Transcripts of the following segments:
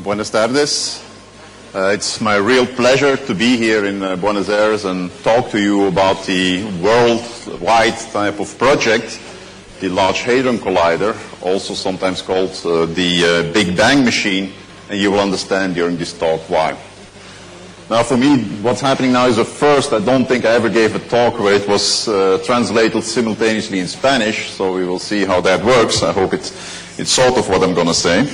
Buenas tardes. It's my real pleasure to be here in Buenos Aires and talk to you about the worldwide type of project, the Large Hadron Collider, also sometimes called the Big Bang Machine, and you will understand during this talk why. Now for me, what's happening now is a first. I don't think I ever gave a talk where it was translated simultaneously in Spanish, so we will see how that works. I hope it's sort of what I'm going to say.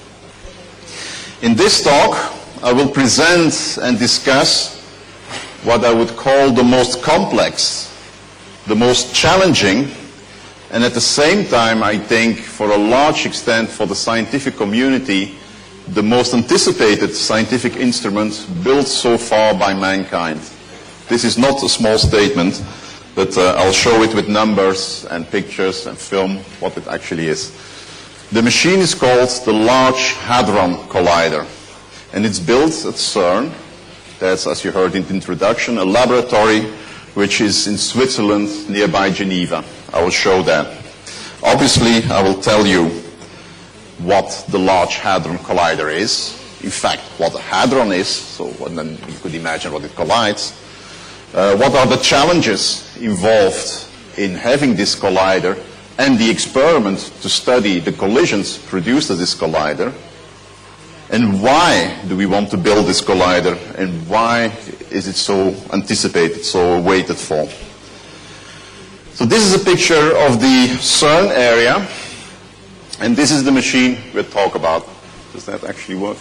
In this talk, I will present and discuss what I would call the most complex, the most challenging, and at the same time, I think, for a large extent for the scientific community, the most anticipated scientific instrument built so far by mankind. This is not a small statement, but I'll show it with numbers and pictures and film what it actually is. The machine is called the Large Hadron Collider, and it's built at CERN. That's, as you heard in the introduction, a laboratory which is in Switzerland, nearby Geneva. I will show that. Obviously, I will tell you what the Large Hadron Collider is, in fact, what a hadron is, so and then you could imagine what it collides. What are the challenges involved in having this collider and the experiment to study the collisions produced at this collider, and why do we want to build this collider, and why is it so anticipated, so waited for. So this is a picture of the CERN area. And this is the machine we'll talk about. Does that actually work?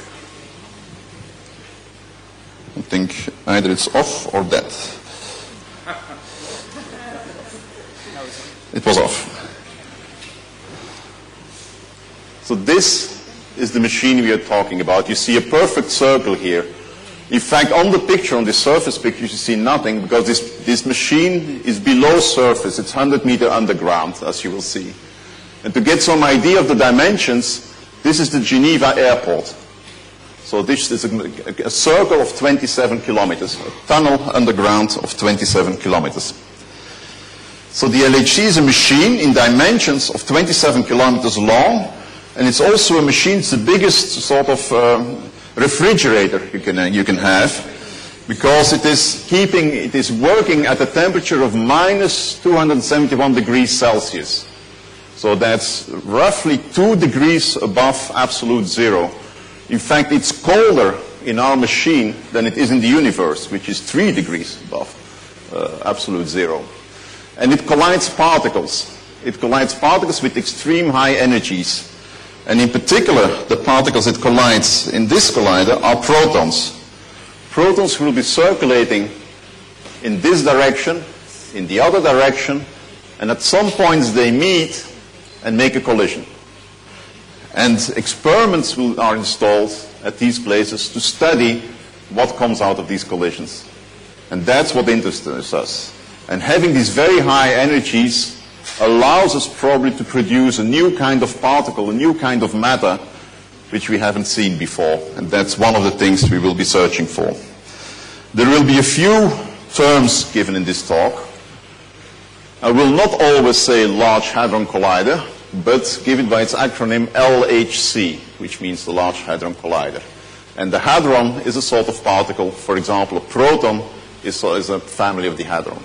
I think either it's off or dead. It was off. So this is the machine we are talking about. You see a perfect circle here. In fact, on the picture, on the surface picture, you see nothing because this machine is below surface. It's 100 meters underground, as you will see. And to get some idea of the dimensions, this is the Geneva airport. So this is a circle of 27 kilometers, a tunnel underground of 27 kilometers. So the LHC is a machine in dimensions of 27 kilometers long, and it's also a machine, it's the biggest sort of refrigerator you can have, because it is working at a temperature of minus 271 degrees Celsius. So that's roughly 2 degrees above absolute zero. In fact, it's colder in our machine than it is in the universe, which is 3 degrees above absolute zero. And it collides particles. It collides particles with extreme high energies. And in particular, the particles it collides in this collider are protons. Protons will be circulating in this direction, in the other direction, and at some points they meet and make a collision. And experiments are installed at these places to study what comes out of these collisions. And that's what interests us. And having these very high energies allows us probably to produce a new kind of particle, a new kind of matter, which we haven't seen before. And that's one of the things we will be searching for. There will be a few terms given in this talk. I will not always say Large Hadron Collider, but give it by its acronym LHC, which means the Large Hadron Collider. And the hadron is a sort of particle. For example, a proton is a family of the hadron.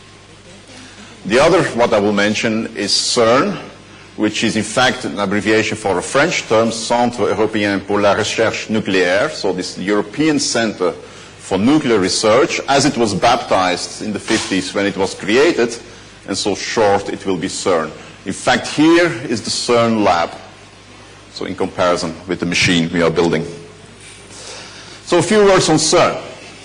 The other, what I will mention, is CERN, which is in fact an abbreviation for a French term, Centre Européen pour la Recherche Nucléaire, so this European Center for Nuclear Research, as it was baptized in the 50s when it was created, and so short it will be CERN. In fact, here is the CERN lab, so in comparison with the machine we are building. So a few words on CERN.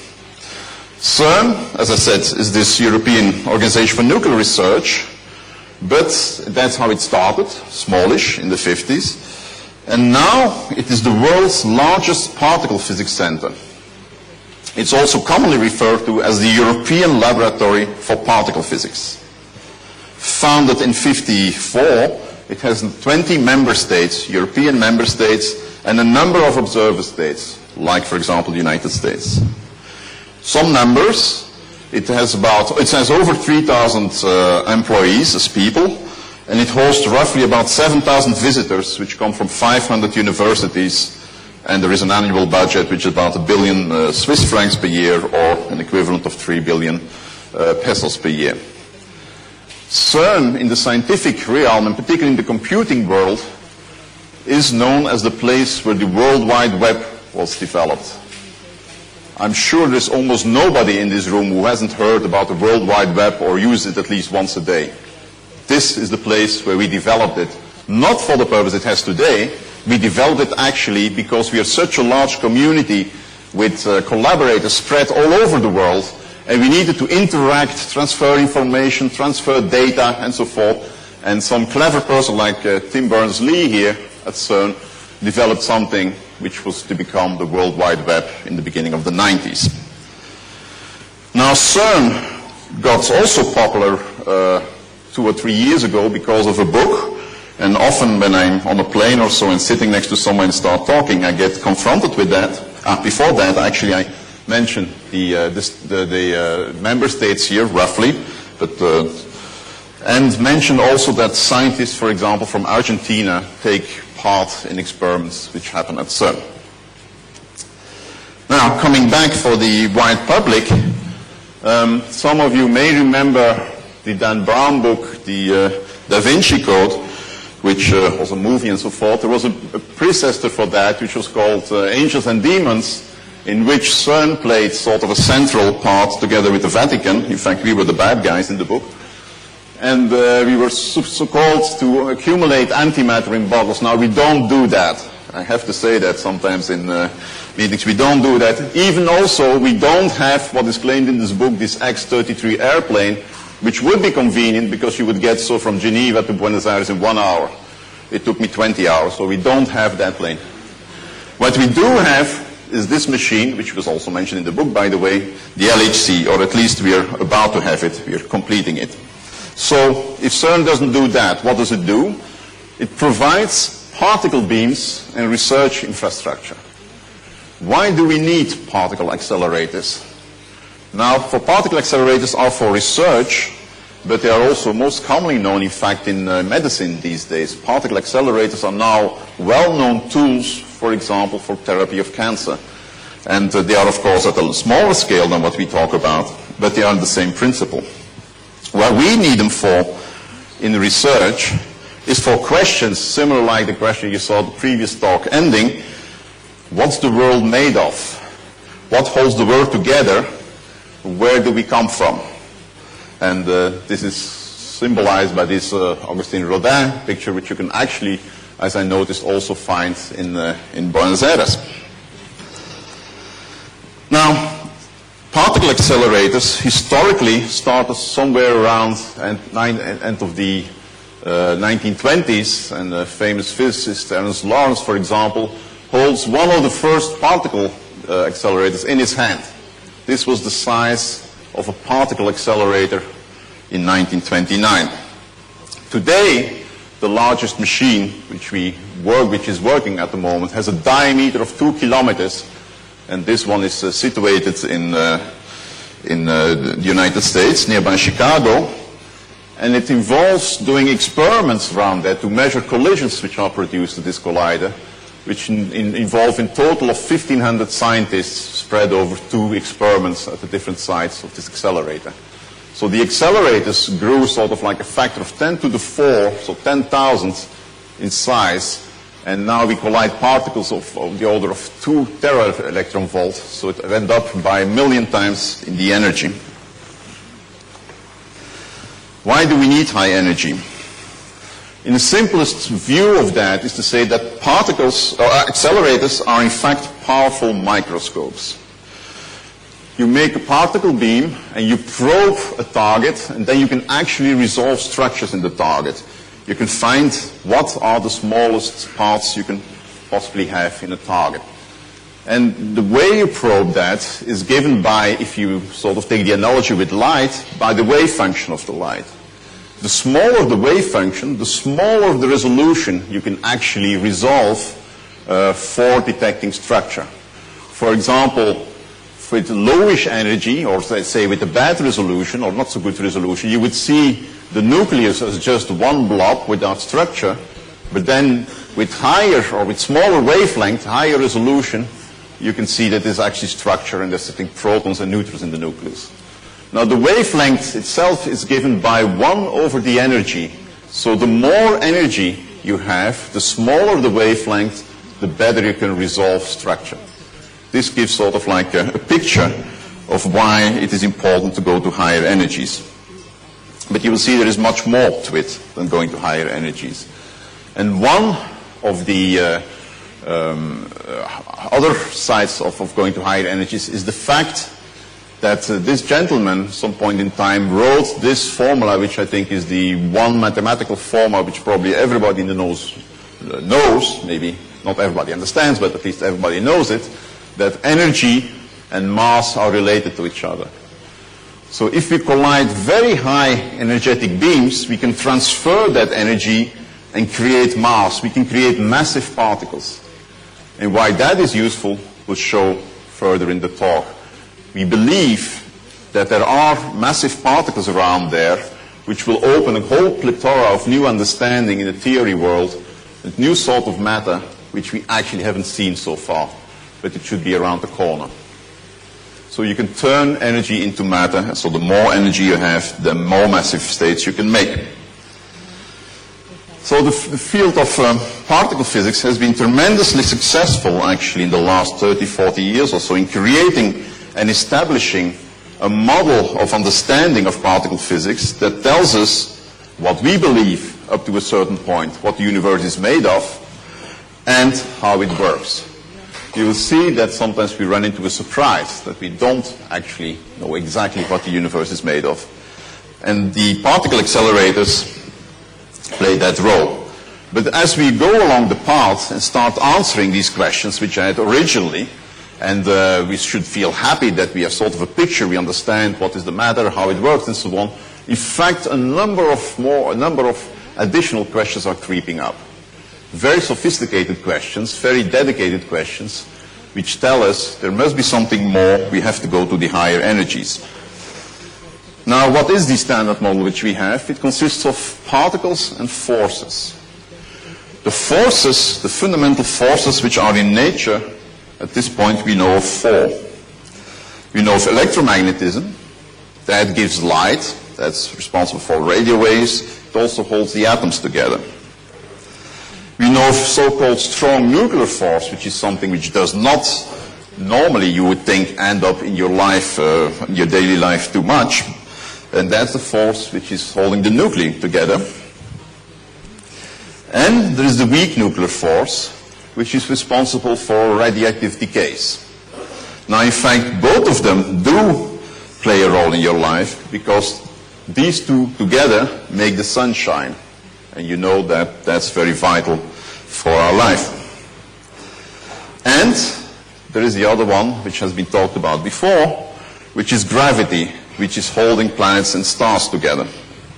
CERN, as I said, is this European Organization for Nuclear Research, but that's how it started, smallish, in the 50s. And now it is the world's largest particle physics center. It's also commonly referred to as the European Laboratory for Particle Physics. Founded in 1954, it has 20 member states, European member states, and a number of observer states, like, for example, the United States. Some numbers, it has over 3,000 employees as people, and it hosts roughly about 7,000 visitors, which come from 500 universities and there is an annual budget which is about 1 billion Swiss francs per year, or an equivalent of 3 billion pesos per year. CERN in the scientific realm, and particularly in the computing world, is known as the place where the World Wide Web was developed. I'm sure there's almost nobody in this room who hasn't heard about the World Wide Web or used it at least once a day. This is the place where we developed it, not for the purpose it has today. We developed it actually because we are such a large community with collaborators spread all over the world, and we needed to interact, transfer information, transfer data, and so forth. And some clever person like Tim Berners-Lee here at CERN developed something which was to become the World Wide Web in the beginning of the 90s. Now CERN got also popular 2 or 3 years ago because of a book, and often when I'm on a plane or so and sitting next to someone and start talking, I get confronted with that. Before that, actually, I mentioned the member states here, roughly, and mentioned also that scientists, for example, from Argentina take part in experiments which happen at CERN. Now, coming back for the wide public, some of you may remember the Dan Brown book, the Da Vinci Code, which was a movie and so forth. There was a predecessor for that, which was called Angels and Demons, in which CERN played sort of a central part together with the Vatican. In fact, we were the bad guys in the book. And we were so-called to accumulate antimatter in bottles. Now, we don't do that. I have to say that sometimes in meetings. We don't do that. Even also, we don't have what is claimed in this book, this X-33 airplane, which would be convenient because you would get so from Geneva to Buenos Aires in 1 hour. It took me 20 hours, so we don't have that plane. What we do have is this machine, which was also mentioned in the book, by the way, the LHC, or at least we are about to have it. We are completing it. So if CERN doesn't do that, what does it do? It provides particle beams and research infrastructure. Why do we need particle accelerators? Now, for particle accelerators are for research, but they are also most commonly known, in fact, in medicine these days. Particle accelerators are now well-known tools, for example, for therapy of cancer. And they are, of course, at a smaller scale than what we talk about, but they are the same principle. What we need them for in research is for questions similar like the question you saw the previous talk ending. What's the world made of? What holds the world together? Where do we come from? And this is symbolized by this Augustin Rodin picture, which you can actually, as I noticed, also find in Buenos Aires. Now, particle accelerators historically started somewhere around end of the 1920s, and the famous physicist Ernst Lawrence, for example, holds one of the first particle accelerators in his hand. This was the size of a particle accelerator in 1929. Today, the largest machine which is working at the moment has a diameter of 2 kilometers, and this one is situated in the United States, nearby Chicago, and it involves doing experiments around that to measure collisions which are produced at this collider, which involve in total of 1,500 scientists spread over 2 experiments at the different sites of this accelerator. So the accelerators grew sort of like a factor of 10 to the 4, so 10,000 in size, and now we collide particles of the order of 2 tera-electron volts, so it went up by 1,000,000 times in the energy. Why do we need high energy? In the simplest view of that is to say that accelerators are in fact powerful microscopes. You make a particle beam and you probe a target, and then you can actually resolve structures in the target. You can find what are the smallest parts you can possibly have in a target. And the way you probe that is given by, if you sort of take the analogy with light, by the wave function of the light. The smaller the wave function, the smaller the resolution you can actually resolve for detecting structure. For example, with lowish energy, or let's say with a bad resolution or not so good resolution, you would see the nucleus as just one blob without structure, but then with higher or with smaller wavelength, higher resolution, you can see that there's actually structure and there's sitting protons and neutrons in the nucleus. Now the wavelength itself is given by 1 over the energy. So the more energy you have, the smaller the wavelength, the better you can resolve structure. This gives sort of like a picture of why it is important to go to higher energies. But you will see there is much more to it than going to higher energies. And one of the other sides of going to higher energies is the fact that this gentleman, some point in time, wrote this formula, which I think is the one mathematical formula which probably everybody knows, maybe not everybody understands, but at least everybody knows it, that energy and mass are related to each other. So if we collide very high energetic beams, we can transfer that energy and create mass. We can create massive particles. And why that is useful, we'll show further in the talk. We believe that there are massive particles around there which will open a whole plethora of new understanding in the theory world, a new sort of matter which we actually haven't seen so far, but it should be around the corner. So you can turn energy into matter, so the more energy you have, the more massive states you can make. So the field of particle physics has been tremendously successful actually in the last 30, 40 years or so in creating and establishing a model of understanding of particle physics that tells us what we believe up to a certain point, what the universe is made of, and how it works. You will see that sometimes we run into a surprise that we don't actually know exactly what the universe is made of. And the particle accelerators play that role. But as we go along the path and start answering these questions, which I had originally, and we should feel happy that we have sort of a picture, we understand what is the matter, how it works, and so on. In fact, a number of additional questions are creeping up. Very sophisticated questions, very dedicated questions, which tell us there must be something more, we have to go to the higher energies. Now, what is the standard model which we have? It consists of particles and forces. The forces, the fundamental forces which are in nature, at this point we know of 4. We know of electromagnetism, that gives light, that's responsible for radio waves, it also holds the atoms together. We know of so-called strong nuclear force, which is something which does not, normally you would think, end up in your life, in your daily life too much. And that's the force which is holding the nuclei together. And there is the weak nuclear force, which is responsible for radioactive decays. Now, in fact, both of them do play a role in your life because these two together make the sunshine. And you know that that's very vital for our life. And there is the other one, which has been talked about before, which is gravity, which is holding planets and stars together.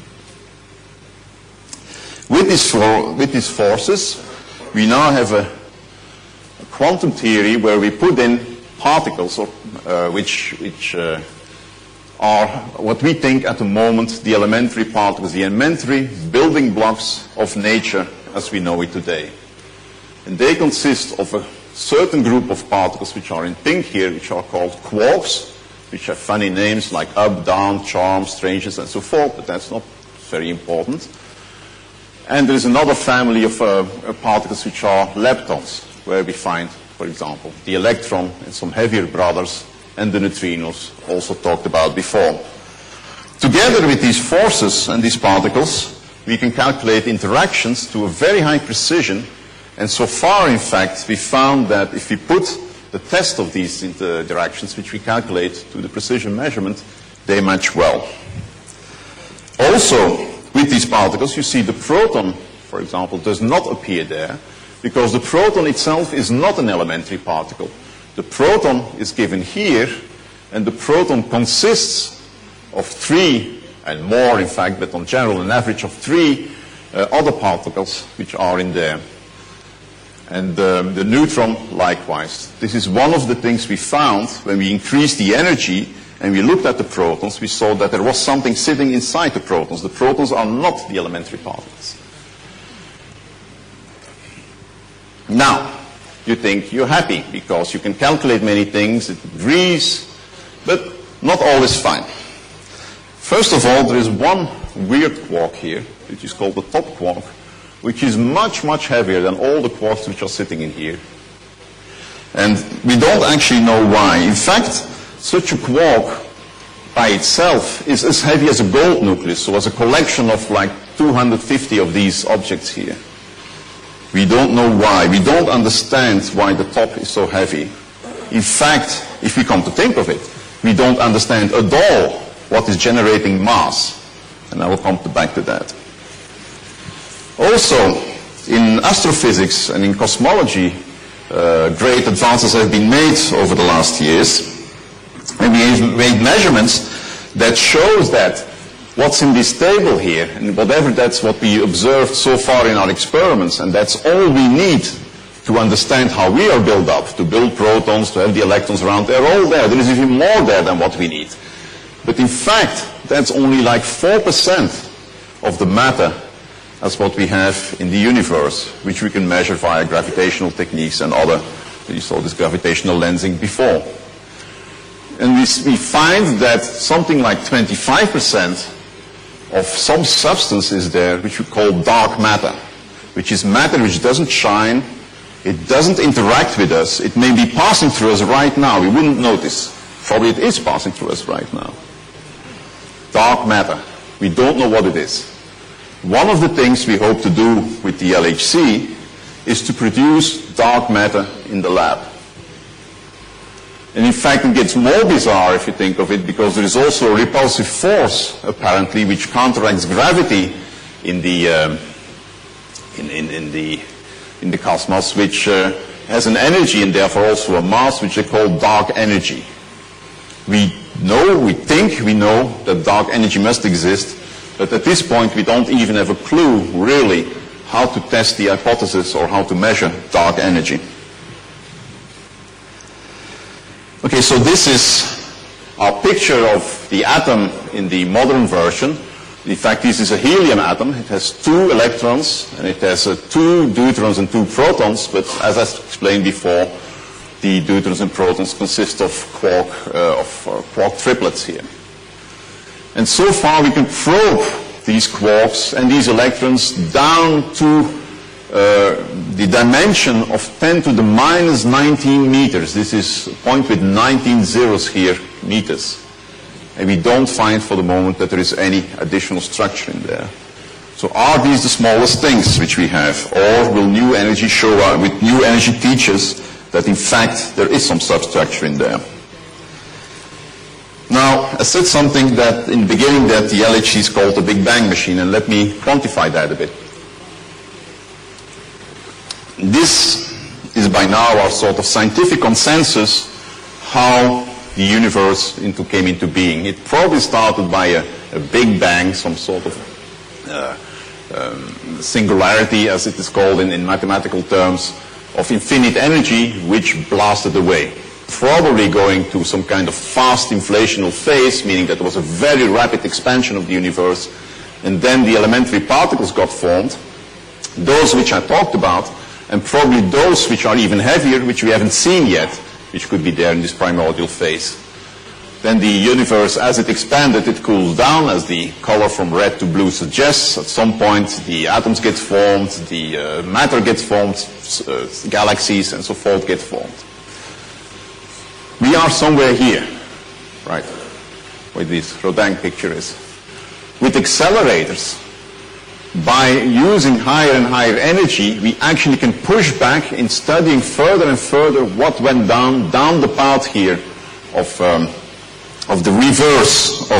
With these forces, we now have a quantum theory where we put in particles which are what we think at the moment the elementary particles, the elementary building blocks of nature as we know it today. And they consist of a certain group of particles which are in pink here, which are called quarks, which have funny names like up, down, charm, strangeness, and so forth, but that's not very important. And there is another family of particles which are leptons, where we find, for example, the electron and some heavier brothers, and the neutrinos, also talked about before. Together with these forces and these particles, we can calculate interactions to a very high precision, and so far, in fact, we found that if we put the test of these interactions, which we calculate to the precision measurement, they match well. Also, with these particles, you see the proton, for example, does not appear there, because the proton itself is not an elementary particle. The proton is given here, and the proton consists of 3, and more in fact, but on general an average of 3 other particles which are in there. And the neutron likewise. This is one of the things we found when we increased the energy and we looked at the protons. We saw that there was something sitting inside the protons. The protons are not the elementary particles. Now, you think you're happy because you can calculate many things, it agrees, but not always fine. First of all, there is one weird quark here, which is called the top quark, which is much, much heavier than all the quarks which are sitting in here. And we don't actually know why. In fact, such a quark by itself is as heavy as a gold nucleus, so as a collection of like 250 of these objects here. We don't know why. We don't understand why the top is so heavy. In fact, if we come to think of it, we don't understand at all what is generating mass. And I will come back to that. Also, in astrophysics and in cosmology, great advances have been made over the last years. And we have made measurements that shows that what's in this table here, and whatever that's what we observed so far in our experiments, and that's all we need to understand how we are built up, to build protons, to have the electrons around, they're all there. There is even more there than what we need. But in fact, that's only like 4% of the matter as what we have in the universe, which we can measure via gravitational techniques and other, you saw this gravitational lensing before. And we find that something like 25% of some substance is there, which we call dark matter, which is matter which doesn't shine, it doesn't interact with us, it may be passing through us right now, we wouldn't notice. Probably it is passing through us right now. Dark matter, we don't know what it is. One of the things we hope to do with the LHC is to produce dark matter in the lab. And in fact, it gets more bizarre if you think of it, because there is also a repulsive force, apparently, which counteracts gravity in the cosmos, which has an energy and therefore also a mass, which they call dark energy. We think we know that dark energy must exist, but at this point we don't even have a clue, really, how to test the hypothesis or how to measure dark energy. Okay, so this is our picture of the atom in the modern version. In fact, this is a helium atom. It has 2 electrons, and it has 2 deuterons and 2 protons, but as I explained before, the deuterons and protons consist of quark triplets here. And so far we can probe these quarks and these electrons down to the dimension of 10 to the minus 19 meters. This is a point with 19 zeros here, meters. And we don't find for the moment that there is any additional structure in there. So are these the smallest things which we have? Or will new energy show up, with new energy teach us that in fact there is some substructure in there? Now, I said something that in the beginning that the LHC is called the Big Bang machine, and let me quantify that a bit. This is by now our sort of scientific consensus how the universe came into being. It probably started by a Big Bang, some sort of singularity, as it is called in mathematical terms, of infinite energy, which blasted away. Probably going to some kind of fast inflational phase, meaning that there was a very rapid expansion of the universe, and then the elementary particles got formed, those which I talked about, and probably those which are even heavier, which we haven't seen yet, which could be there in this primordial phase. Then the universe, as it expanded, it cooled down, as the color from red to blue suggests. At some point, the atoms get formed, the matter gets formed, galaxies and so forth get formed. We are somewhere here, right, where this Rodin picture is. With accelerators, by using higher and higher energy, we actually can push back in studying further and further what went down the path here of the reverse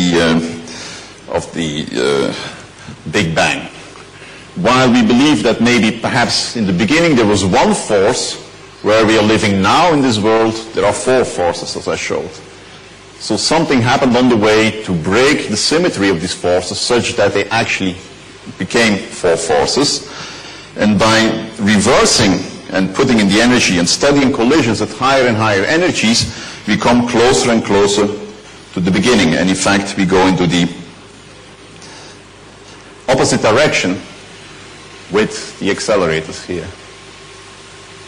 of the Big Bang. While we believe that maybe perhaps in the beginning there was one force, where we are living now in this world, there are 4 forces, as I showed. So something happened on the way to break the symmetry of these forces such that they actually became 4 forces. And by reversing and putting in the energy and studying collisions at higher and higher energies, we come closer and closer to the beginning. And in fact, we go into the opposite direction with the accelerators here.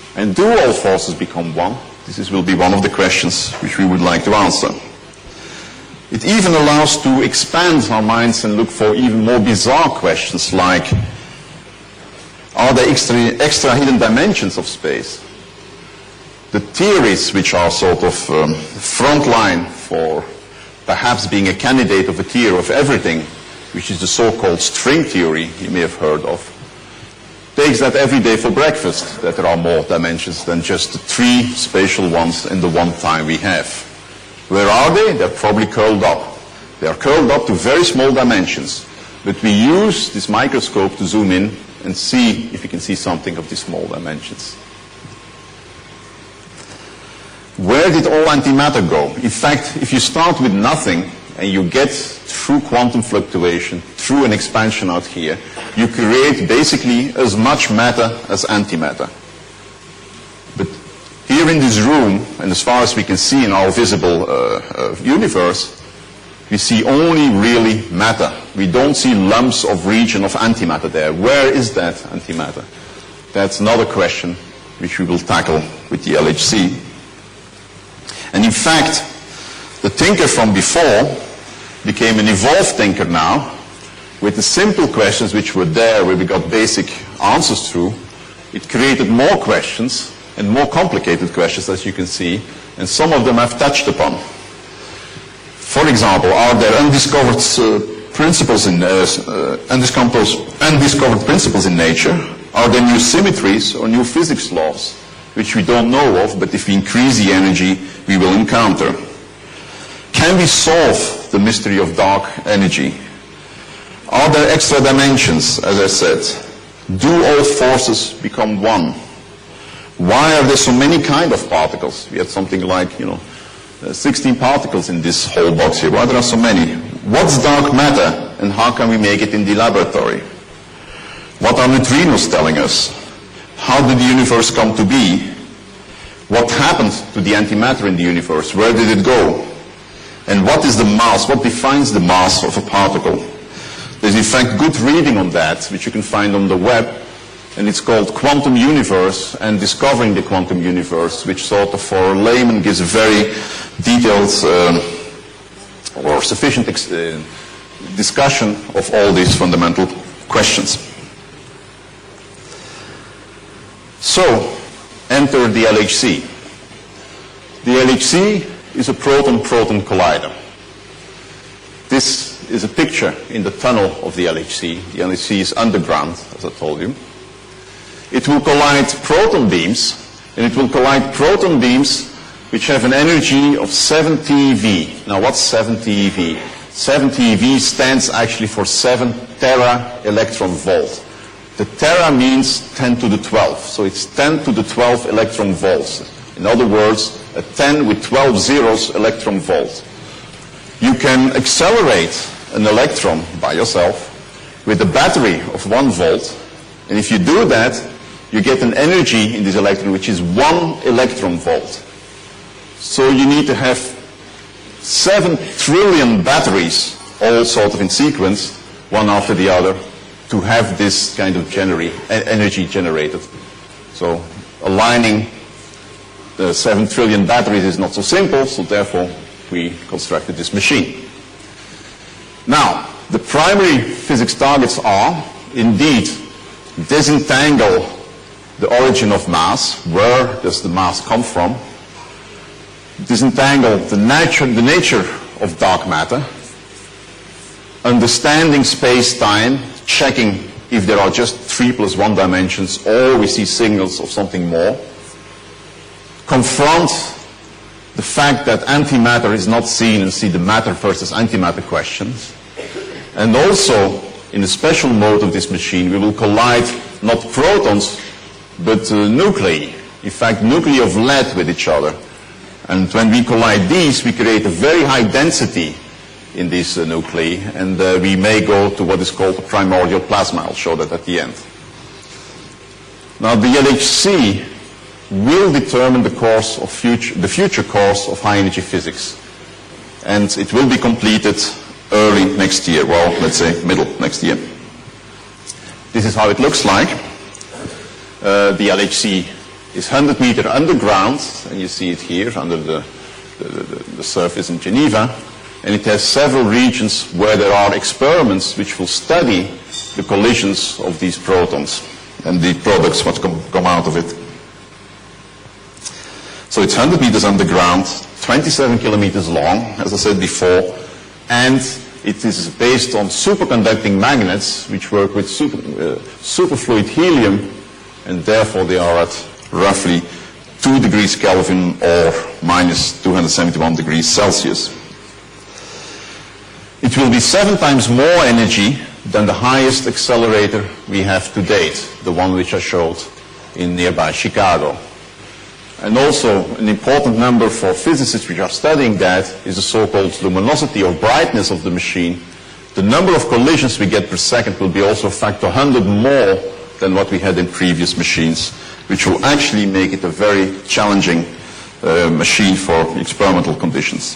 And do all forces become one? This will be one of the questions which we would like to answer. It even allows to expand our minds and look for even more bizarre questions like, are there extra hidden dimensions of space? The theories which are sort of front line for perhaps being a candidate of a theory of everything, which is the so-called string theory you may have heard of, takes that every day for breakfast, that there are more dimensions than just the 3 spatial ones in the one time we have. Where are they? They're probably curled up. They are curled up to very small dimensions. But we use this microscope to zoom in and see if we can see something of these small dimensions. Where did all antimatter go? In fact, if you start with nothing and you get through quantum fluctuation, through an expansion out here, you create basically as much matter as antimatter. But here in this room, and as far as we can see in our visible universe, we see only really matter. We don't see lumps of region of antimatter there. Where is that antimatter? That's another question which we will tackle with the LHC. And in fact, the thinker from before became an evolved thinker now, with the simple questions which were there, where we got basic answers through. It created more questions, and more complicated questions, as you can see, and some of them I've touched upon. For example, are there undiscovered principles in undiscovered principles in nature? Are there new symmetries or new physics laws which we don't know of, but if we increase the energy, we will encounter? Can we solve the mystery of dark energy? Are there extra dimensions, as I said? Do all forces become one? Why are there so many kind of particles? We had something like, 16 particles in this whole box here. Why there are so many? What's dark matter, and how can we make it in the laboratory? What are neutrinos telling us? How did the universe come to be? What happened to the antimatter in the universe? Where did it go? And what is the mass? What defines the mass of a particle? There's in fact good reading on that, which you can find on the web, and it's called Quantum Universe and Discovering the Quantum Universe, which sort of, for a layman, gives a very detailed or sufficient discussion of all these fundamental questions. So, enter the LHC. The LHC is a proton-proton collider. This is a picture in the tunnel of the LHC. The LHC is underground, as I told you. It will collide proton beams, and it will collide proton beams which have an energy of 7 TeV. Now, what's 7 TeV? 7 TeV stands actually for 7 tera electron volt. The tera means 10 to the 12, so it's 10 to the 12 electron volts. In other words, a 10 with 12 zeros electron volt. You can accelerate an electron by yourself with a battery of 1 volt, and if you do that, you get an energy in this electron which is 1 electron volt. So you need to have 7 trillion batteries, all sort of in sequence, one after the other, to have this kind of energy generated. So aligning the 7 trillion batteries is not so simple, so therefore we constructed this machine. Now, the primary physics targets are, indeed, disentangle the origin of mass. Where does the mass come from? Disentangle the nature of dark matter. Understanding space-time, checking if there are just 3 + 1 dimensions, or we see signals of something more. Confront the fact that antimatter is not seen, and see the matter versus antimatter questions. And also, in a special mode of this machine, we will collide not protons, but nuclei. In fact, nuclei of lead with each other. And when we collide these, we create a very high density in these nuclei, and we may go to what is called the primordial plasma. I'll show that at the end. Now, the LHC will determine the course of the future course of high-energy physics, and it will be completed early next year. Well, let's say middle next year. This is how it looks like. The LHC is 100 meters underground, and you see it here under the surface in Geneva, and it has several regions where there are experiments which will study the collisions of these protons and the products what come out of it. So it's 100 meters underground, 27 kilometers long, as I said before, and it is based on superconducting magnets which work with superfluid helium, and therefore they are at roughly 2 degrees Kelvin or minus 271 degrees Celsius. It will be 7 times more energy than the highest accelerator we have to date, the one which I showed in nearby Chicago. And also an important number for physicists which are studying that is the so-called luminosity or brightness of the machine. The number of collisions we get per second will be also a factor 100 more than what we had in previous machines, which will actually make it a very challenging machine for experimental conditions.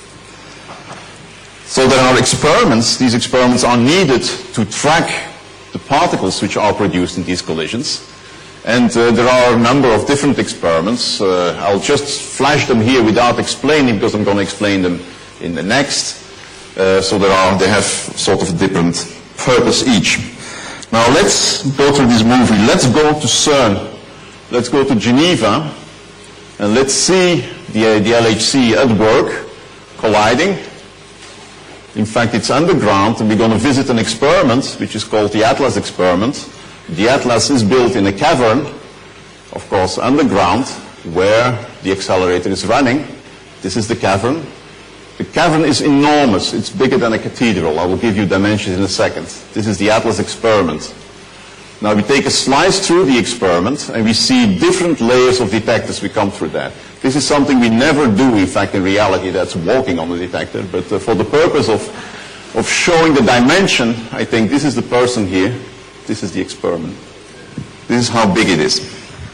So there are experiments, these experiments are needed to track the particles which are produced in these collisions. And there are a number of different experiments. I'll just flash them here without explaining, because I'm going to explain them in the next. So they have sort of a different purpose each. Now let's go through this movie. Let's go to CERN. Let's go to Geneva, and let's see the LHC at work, colliding. In fact, it's underground, and we're going to visit an experiment which is called the ATLAS experiment. The ATLAS is built in a cavern, of course, underground, where the accelerator is running. This is the cavern. The cavern is enormous. It's bigger than a cathedral. I will give you dimensions in a second. This is the ATLAS experiment. Now we take a slice through the experiment, and we see different layers of detectors. We come through that. This is something we never do, in fact, in reality. That's walking on the detector. But for the purpose of showing the dimension, I think this is the person here. This is the experiment. This is how big it is.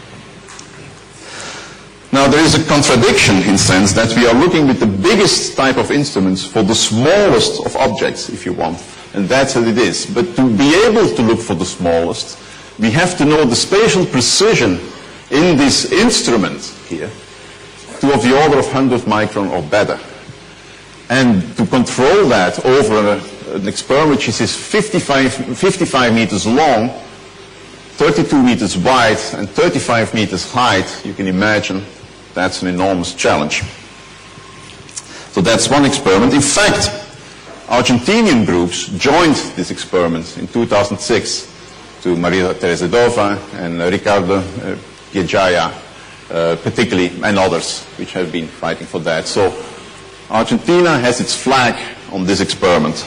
Now there is a contradiction in the sense that we are looking with the biggest type of instruments for the smallest of objects, if you want. And that's what it is. But to be able to look for the smallest, we have to know the spatial precision in this instrument here to of the order of 100 micron or better. And to control that over an experiment which is 55 meters long, 32 meters wide, and 35 meters height, you can imagine that's an enormous challenge. So that's one experiment. In fact, Argentinian groups joined this experiment in 2006 to Maria Teresa Dova and Ricardo Giejaya, particularly, and others which have been fighting for that. So Argentina has its flag on this experiment,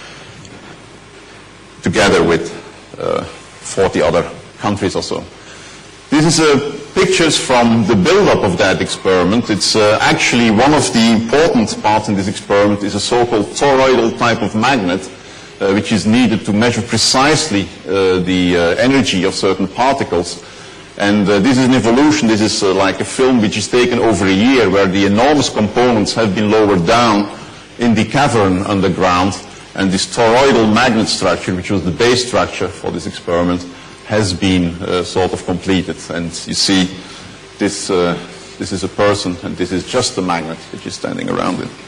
together with 40 other countries or so. This is pictures from the build-up of that experiment. It's actually one of the important parts in this experiment is a so-called toroidal type of magnet, which is needed to measure precisely the energy of certain particles. And this is an evolution. This is like a film which is taken over a year, where the enormous components have been lowered down in the cavern underground, and this toroidal magnet structure, which was the base structure for this experiment, has been sort of completed. And you see this is a person, and this is just the magnet which is standing around it.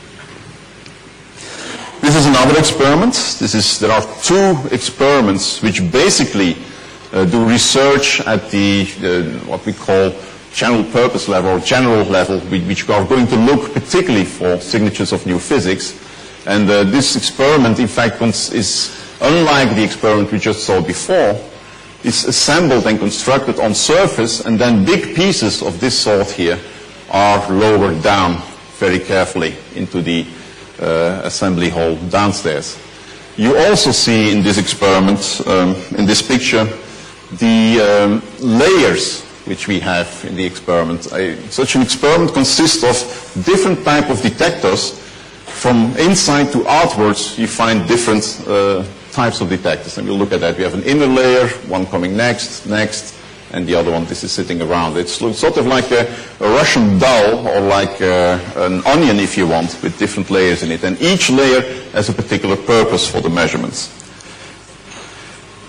This is another experiment. There are two experiments which basically do research at the what we call general purpose level or general level, which are going to look particularly for signatures of new physics. And this experiment, in fact, is unlike the experiment we just saw before. It's assembled and constructed on surface, and then big pieces of this sort here are lowered down very carefully into the assembly hall downstairs. You also see in this experiment, in this picture, the layers which we have in the experiment. Such an experiment consists of different type of detectors. From inside to outwards, you find different types of detectors, and we'll look at that. We have an inner layer, one coming next, and the other one, this is sitting around. It's sort of like a Russian doll, or like an onion, if you want, with different layers in it. And each layer has a particular purpose for the measurements.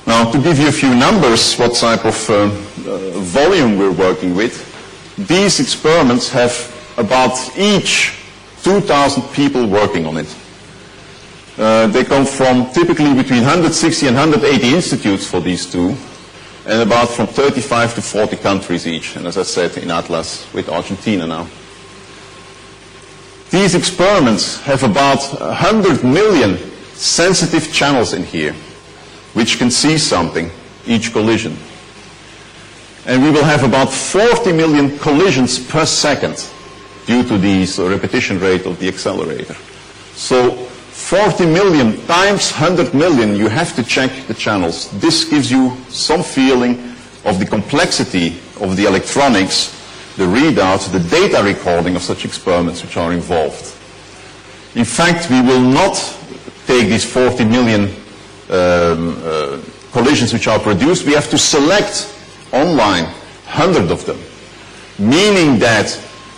Now, to give you a few numbers, what type of volume we're working with, these experiments have about each 2,000 people working on it. They come from typically between 160 and 180 institutes for these two, and about from 35 to 40 countries each, and as I said, in Atlas with Argentina now. These experiments have about 100 million sensitive channels in here, which can see something, each collision. And we will have about 40 million collisions per second due to the repetition rate of the accelerator. So 40 million times 100 million, you have to check the channels. This gives you some feeling of the complexity of the electronics, the readouts, the data recording of such experiments which are involved. In fact, we will not take these 40 million collisions which are produced. We have to select online 100 of them, meaning that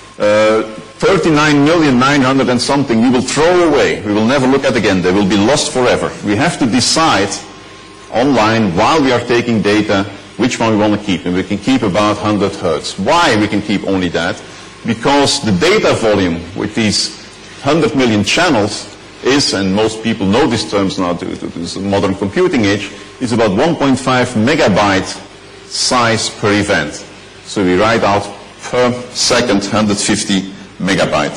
39,900,000 and something we will throw away. We will never look at again. They will be lost forever. We have to decide online while we are taking data which one we want to keep, and we can keep about 100 hertz. Why we can keep only that? Because the data volume with these 100 million channels is, and most people know these terms now due to this modern computing age, is about 1.5 megabyte size per event. So we write out per second 150 megabyte.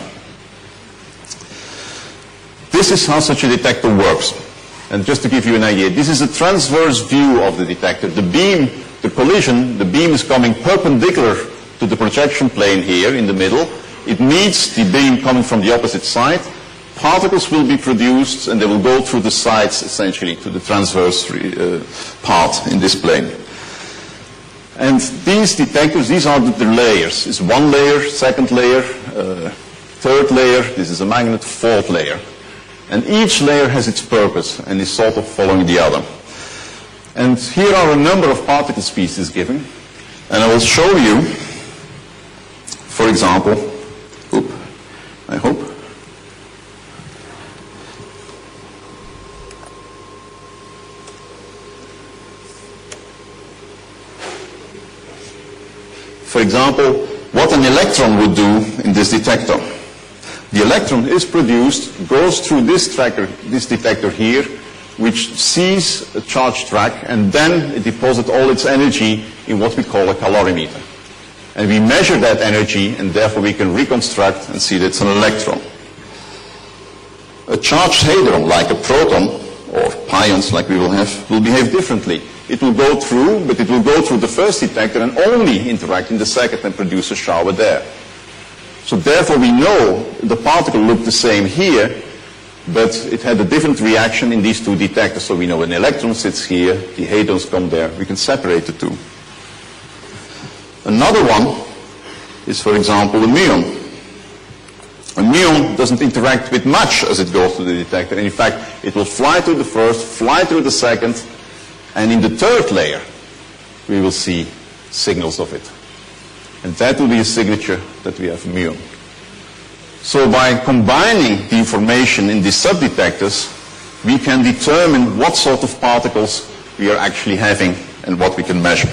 This is how such a detector works. And just to give you an idea, this is a transverse view of the detector. The beam, the collision, the beam is coming perpendicular to the projection plane here in the middle. It meets the beam coming from the opposite side. Particles will be produced and they will go through the sides essentially to the transverse part in this plane. And these detectors, these are the layers. It's one layer, second layer, third layer, this is a magnet, fourth layer. And each layer has its purpose and is sort of following the other. And here are a number of particle species given. And I will show you, for example, I hope. For example, what an electron would do in this detector. The electron is produced, goes through this detector here, which sees a charge track, and then it deposits all its energy in what we call a calorimeter. And we measure that energy, and therefore we can reconstruct and see that it's an electron. A charged hadron, like a proton, or pions like we will have, will behave differently. It will go through, but it will go through the first detector and only interact in the second and produce a shower there. So therefore we know the particle looked the same here, but it had a different reaction in these two detectors. So we know an electron sits here, the hadrons come there, we can separate the two. Another one is, for example, a muon. A muon doesn't interact with much as it goes to the detector. And in fact, it will fly through the first, fly through the second, and in the third layer, we will see signals of it. And that will be a signature that we have muon. So by combining the information in these subdetectors, we can determine what sort of particles we are actually having and what we can measure.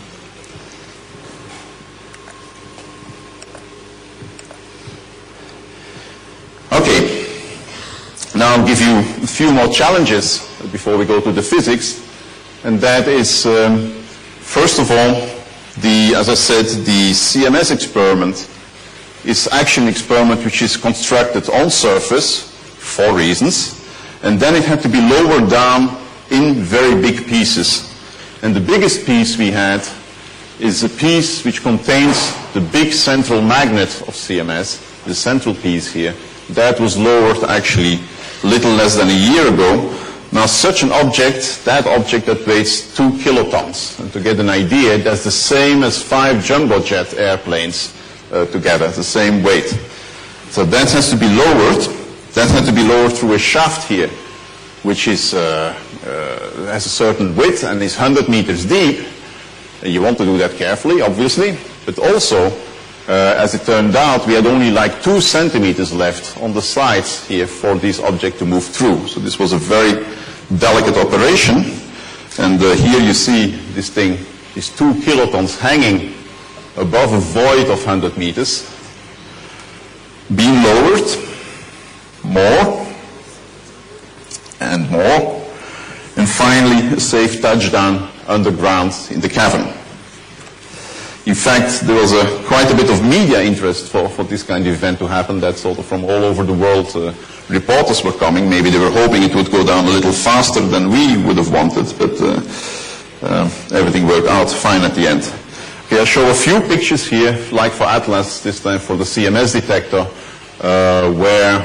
Okay, now I'll give you a few more challenges before we go to the physics. And that is, first of all, as I said, the CMS experiment is actually an experiment which is constructed on surface for reasons, and then it had to be lowered down in very big pieces. And the biggest piece we had is a piece which contains the big central magnet of CMS, the central piece here. That was lowered actually a little less than a year ago. Now such an object, that object that weighs 2 kilotons. And to get an idea, that's the same as 5 jumbo jet airplanes together, the same weight. So that has to be lowered. That had to be lowered through a shaft here, which is, has a certain width and is 100 meters deep. And you want to do that carefully, obviously. But also, as it turned out, we had only like 2 centimeters left on the sides here for this object to move through. So this was a very delicate operation. And here you see this thing, these 2 kilotons hanging above a void of 100 meters, being lowered more and more, and finally a safe touchdown underground in the cavern. In fact, there was quite a bit of media interest for this kind of event to happen. That sort of from all over the world reporters were coming. Maybe they were hoping it would go down a little faster than we would have wanted, but everything worked out fine at the end. Okay, I'll show a few pictures here, like for Atlas, this time for the CMS detector, where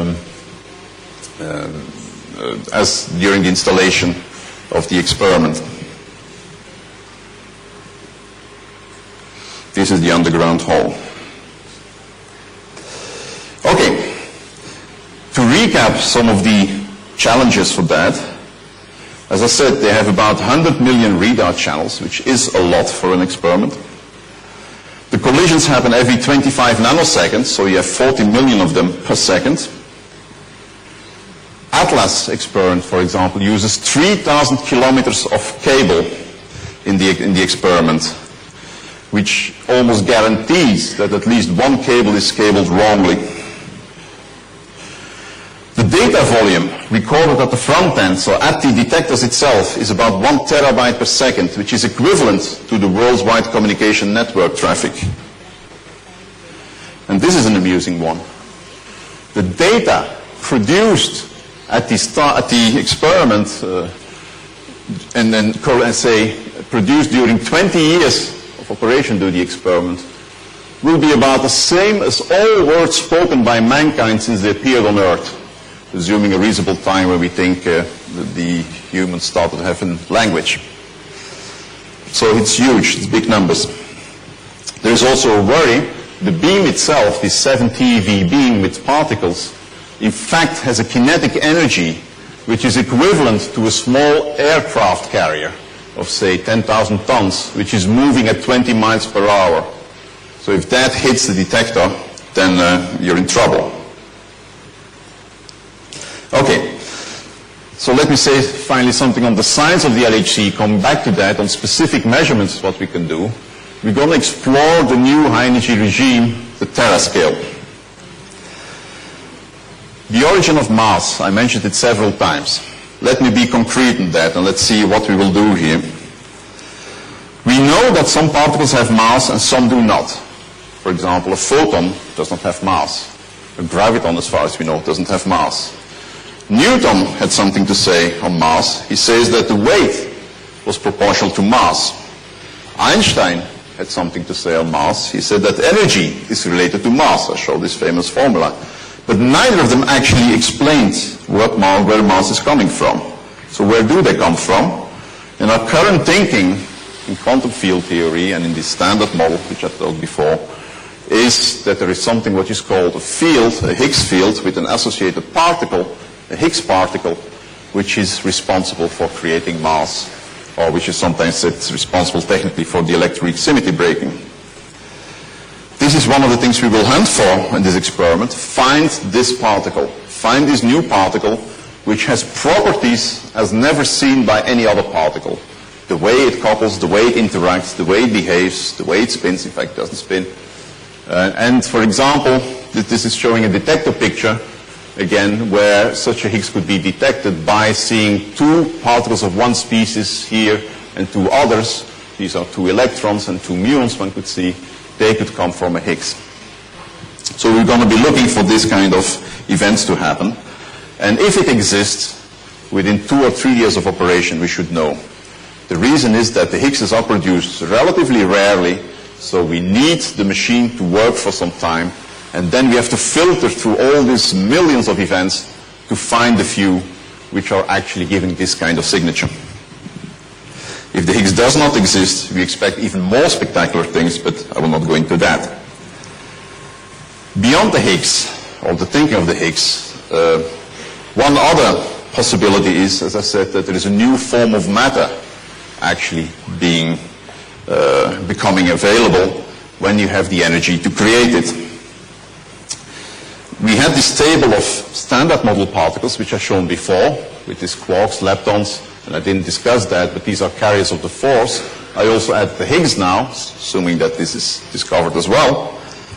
as during the installation of the experiment. This is the underground hole. Okay, to recap some of the challenges for that, as I said, they have about 100 million readout channels, which is a lot for an experiment. The collisions happen every 25 nanoseconds, so you have 40 million of them per second. Atlas experiment, for example, uses 3,000 kilometers of cable in the experiment, which almost guarantees that at least one cable is cabled wrongly. The data volume recorded at the front end, so at the detectors itself, is about 1 terabyte per second, which is equivalent to the worldwide communication network traffic. And this is an amusing one. The data produced at the experiment and then say produced during 20 years of operation to the experiment will be about the same as all words spoken by mankind since they appeared on Earth, assuming a reasonable time where we think the humans started having language. So it's huge, it's big numbers. There's also a worry, the beam itself, this 7 TeV beam with particles, in fact has a kinetic energy which is equivalent to a small aircraft carrier of say 10,000 tons, which is moving at 20 miles per hour. So if that hits the detector, then you're in trouble. Okay, so let me say finally something on the science of the LHC, come back to that, on specific measurements, what we can do. We're going to explore the new high energy regime, the terascale. The origin of mass, I mentioned it several times. Let me be concrete in that and let's see what we will do here. We know that some particles have mass and some do not. For example, a photon does not have mass. A graviton, as far as we know, doesn't have mass. Newton had something to say on mass. He says that the weight was proportional to mass. Einstein had something to say on mass. He said that energy is related to mass. I showed this famous formula. But neither of them actually explained where mass is coming from. So where do they come from? In our current thinking, in quantum field theory and in the standard model, which I told before, is that there is something what is called a field, a Higgs field, with an associated particle, a Higgs particle, which is responsible for creating mass, or which is sometimes it's responsible technically for the electroweak symmetry breaking. This is one of the things we will hunt for in this experiment. Find this particle. Find this new particle which has properties as never seen by any other particle. The way it couples, the way it interacts, the way it behaves, the way it spins, in fact it doesn't spin. And for example, this is showing a detector picture, again, where such a Higgs could be detected by seeing 2 particles of one species here and 2 others. These are 2 electrons and 2 muons, one could see. They could come from a Higgs. So we're going to be looking for this kind of events to happen. And if it exists, within 2 or 3 years of operation, we should know. The reason is that the Higgses are produced relatively rarely, so we need the machine to work for some time, and then we have to filter through all these millions of events to find the few which are actually giving this kind of signature. If the Higgs does not exist, we expect even more spectacular things, but I will not go into that. Beyond the Higgs, or the thinking of the Higgs, one other possibility is, as I said, that there is a new form of matter actually becoming available when you have the energy to create it. We had this table of standard model particles, which I've shown before, with these quarks, leptons, and I didn't discuss that, but these are carriers of the force. I also add the Higgs now, assuming that this is discovered as well.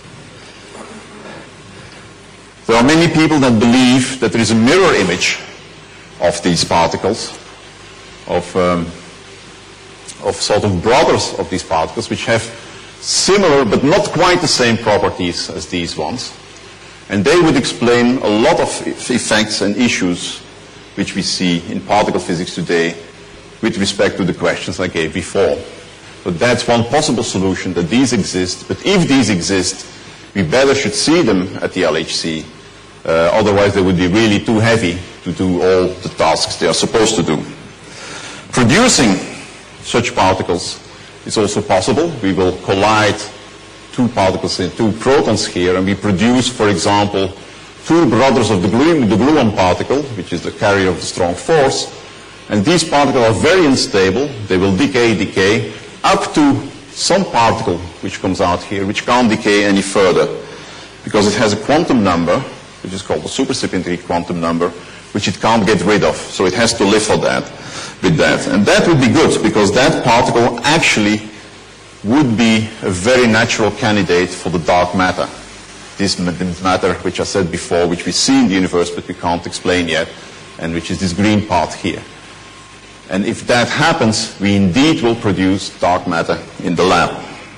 There are many people that believe that there is a mirror image of these particles, of sort of brothers of these particles, which have similar but not quite the same properties as these ones. And they would explain a lot of effects and issues which we see in particle physics today with respect to the questions I gave before. But that's one possible solution, that these exist. But if these exist, we better should see them at the LHC. Otherwise, they would be really too heavy to do all the tasks they are supposed to do. Producing such particles is also possible. We will collide two particles in two protons here, and we produce, for example, two brothers of the gluon particle, which is the carrier of the strong force. And these particles are very unstable. They will decay, up to some particle which comes out here, which can't decay any further, because it has a quantum number, which is called the supersymmetry quantum number, which it can't get rid of. So it has to live for that, with that. And that would be good, because that particle actually would be a very natural candidate for the dark matter. This matter, which I said before, which we see in the universe but we can't explain yet, and which is this green part here. And if that happens, we indeed will produce dark matter in the lab.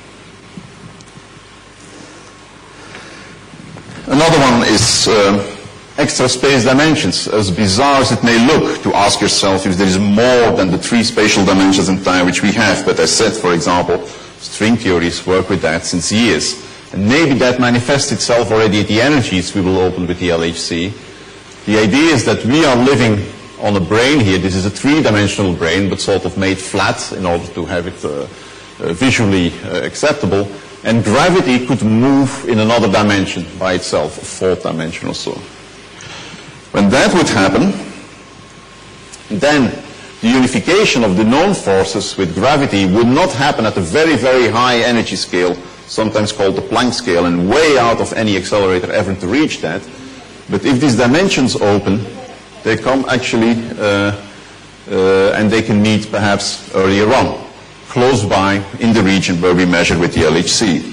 Another one is extra space dimensions. As bizarre as it may look to ask yourself if there is more than the 3 spatial dimensions in time which we have. But I said, for example, string theories work with that since years. And maybe that manifests itself already at the energies we will open with the LHC. The idea is that we are living on a brain here. This is a 3-dimensional brain, but sort of made flat in order to have it visually acceptable. And gravity could move in another dimension by itself, a 4th dimension or so. When that would happen, then the unification of the known forces with gravity would not happen at a very, very high energy scale, sometimes called the Planck scale, and way out of any accelerator ever to reach that. But if these dimensions open, they come actually, and they can meet perhaps earlier on, close by in the region where we measure with the LHC.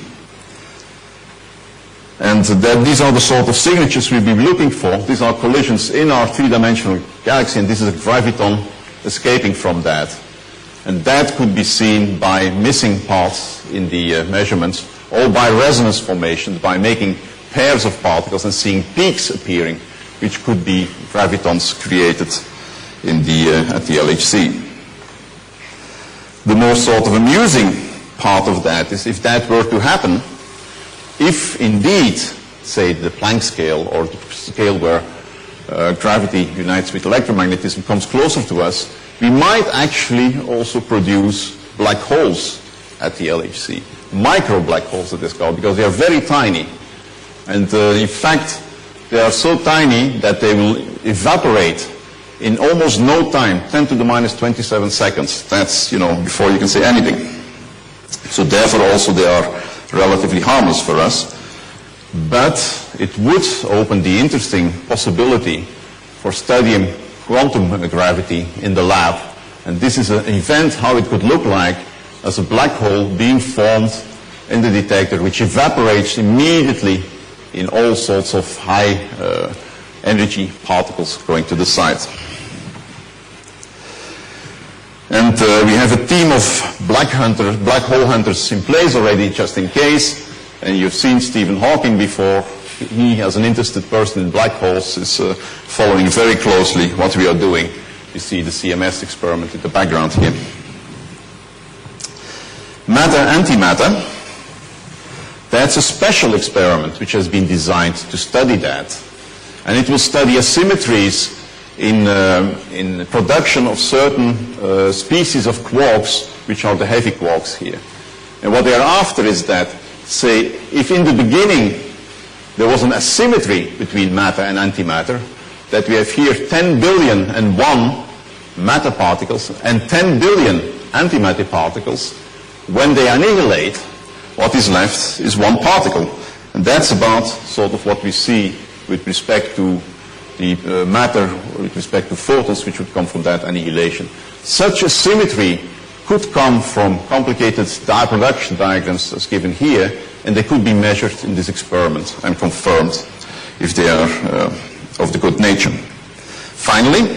And these are the sort of signatures we'll be looking for. These are collisions in our 3-dimensional galaxy, and this is a graviton escaping from that. And that could be seen by missing parts in the measurements, or by resonance formations, by making pairs of particles and seeing peaks appearing, which could be gravitons created in at the LHC. The more sort of amusing part of that is if that were to happen, if indeed, say, the Planck scale or the scale where gravity unites with electromagnetism comes closer to us, we might actually also produce black holes at the LHC. Micro black holes, it is called, because they are very tiny. And in fact, they are so tiny that they will evaporate in almost no time, 10 to the minus 27 seconds. That's, before you can say anything. So therefore also they are relatively harmless for us. But it would open the interesting possibility for studying quantum gravity in the lab. And this is an event how it could look like as a black hole being formed in the detector, which evaporates immediately in all sorts of high energy particles going to the side. And we have a team of black hole hunters in place already, just in case. And you've seen Stephen Hawking before. He, as an interested person in black holes, is following very closely what we are doing. You see the CMS experiment in the background here. Matter-antimatter. That's a special experiment which has been designed to study that. And it will study asymmetries in production of certain species of quarks, which are the heavy quarks here. And what they are after is that, say, if in the beginning there was an asymmetry between matter and antimatter, that we have here 10 billion and 1 matter particles and 10 billion antimatter particles, when they annihilate, what is left is 1 particle. And that's about sort of what we see with respect to the matter, with respect to photons, which would come from that annihilation. Such a symmetry could come from complicated dye production diagrams as given here, and they could be measured in this experiment and confirmed if they are of the good nature. Finally,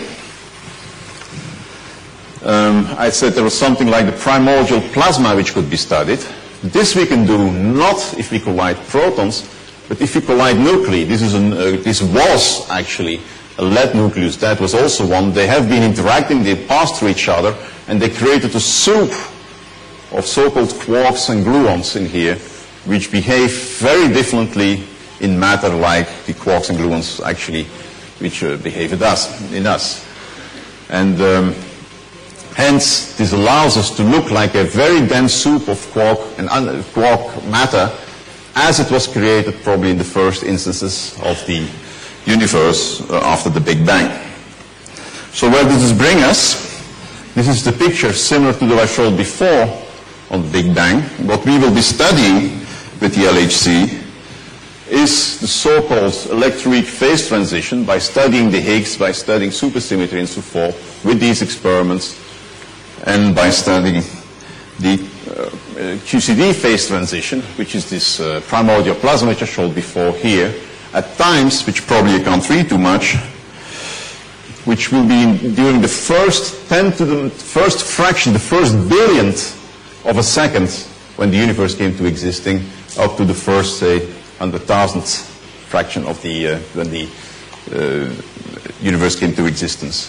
I said there was something like the primordial plasma which could be studied. This we can do not if we collide protons, but if we collide nuclei. This was actually a lead nucleus. That was also one. They have been interacting, they passed through each other, and they created a soup of so-called quarks and gluons in here, which behave very differently in matter like the quarks and gluons actually, which behave in us. And hence, this allows us to look like a very dense soup of quark and quark matter as it was created probably in the first instances of the universe after the Big Bang. So where does this bring us? This is the picture similar to the I showed before on the Big Bang. What we will be studying with the LHC is the so-called electroweak phase transition by studying the Higgs, by studying supersymmetry and so forth with these experiments, and by studying the QCD phase transition, which is this primordial plasma which I showed before here, at times, which probably you can't read too much, which will be during the first 10 to the first fraction, the first billionth of a second when the universe came to existing, up to the first, say, 100,000th fraction of the when the universe came to existence.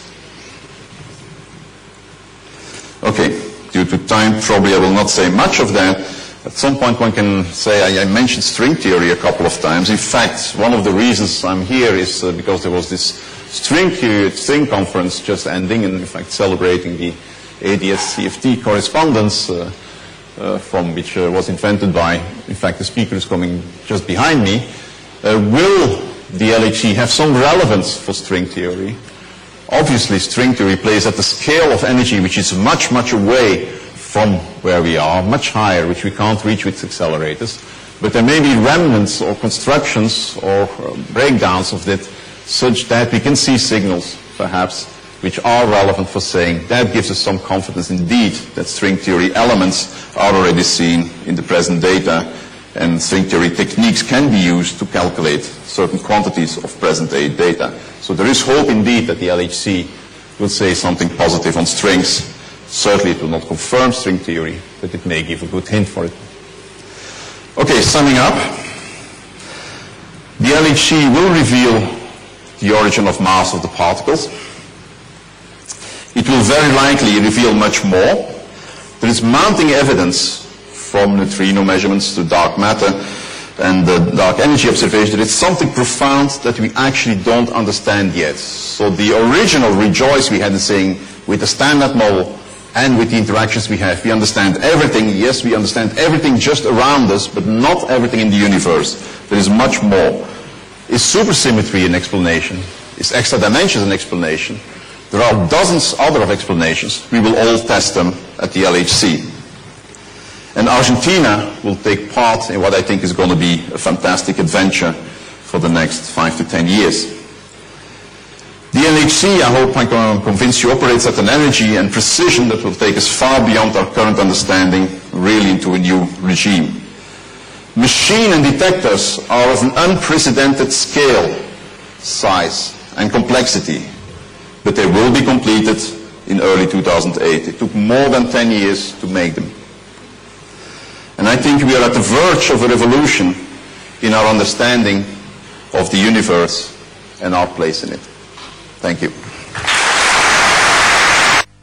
Okay, due to time, probably I will not say much of that. At some point one can say, I mentioned string theory a couple of times. In fact, one of the reasons I'm here is because there was this string conference just ending, and in fact celebrating the ADS-CFT correspondence from which was invented by, in fact, the speaker is coming just behind me. Will the LHC have some relevance for string theory? Obviously, string theory plays at the scale of energy which is much, much away from where we are, much higher, which we can't reach with accelerators. But there may be remnants or constructions or breakdowns of that such that we can see signals, perhaps, which are relevant for saying that gives us some confidence indeed that string theory elements are already seen in the present data, and string theory techniques can be used to calculate certain quantities of present-day data. So there is hope indeed that the LHC will say something positive on strings. Certainly it will not confirm string theory, but it may give a good hint for it. Okay, summing up, the LHC will reveal the origin of mass of the particles. It will very likely reveal much more. There is mounting evidence from neutrino measurements to dark matter and the dark energy observation that it's something profound that we actually don't understand yet. So the original rejoice we had in saying with the standard model and with the interactions we have, we understand everything. Yes, we understand everything just around us, but not everything in the universe. There is much more. Is supersymmetry an explanation? Is extra dimensions an explanation? There are dozens other of explanations. We will all test them at the LHC. And Argentina will take part in what I think is going to be a fantastic adventure for the next 5 to 10 years. The LHC, I hope I can convince you, operates at an energy and precision that will take us far beyond our current understanding, really into a new regime. Machine and detectors are of an unprecedented scale, size, and complexity, but they will be completed in early 2008. It took more than 10 years to make them. And I think we are at the verge of a revolution in our understanding of the universe and our place in it. Thank you.